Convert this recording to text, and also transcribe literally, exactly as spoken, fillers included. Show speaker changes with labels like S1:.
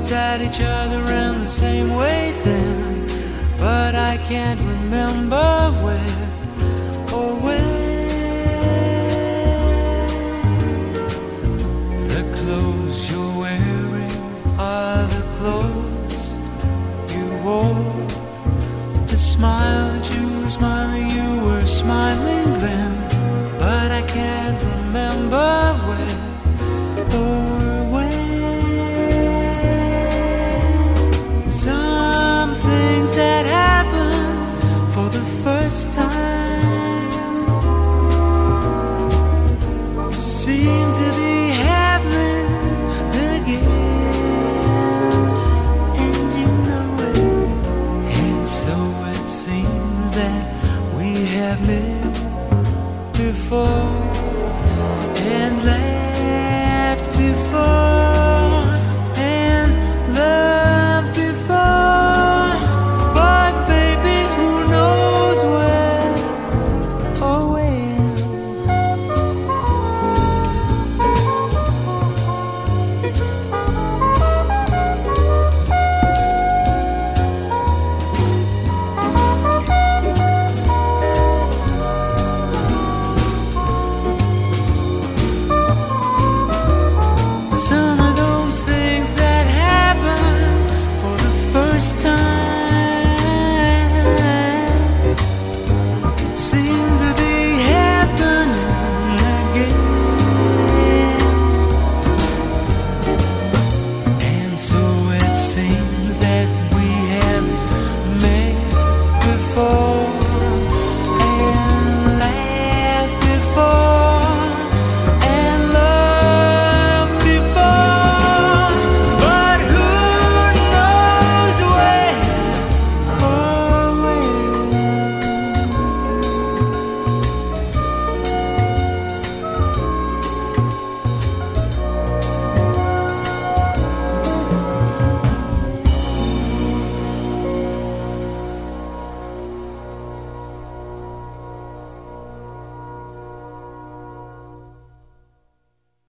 S1: looked at each other in the same way then, but I can't remember where or when. The clothes you're wearing are the clothes you wore. The smile that you were smiling, you were smiling then, but I can't remember where or when. Some things that happen for the first time seem to be happening again, and you know it. And so it seems that we have met before and laughed before and loved before, but baby, who knows where or when. Some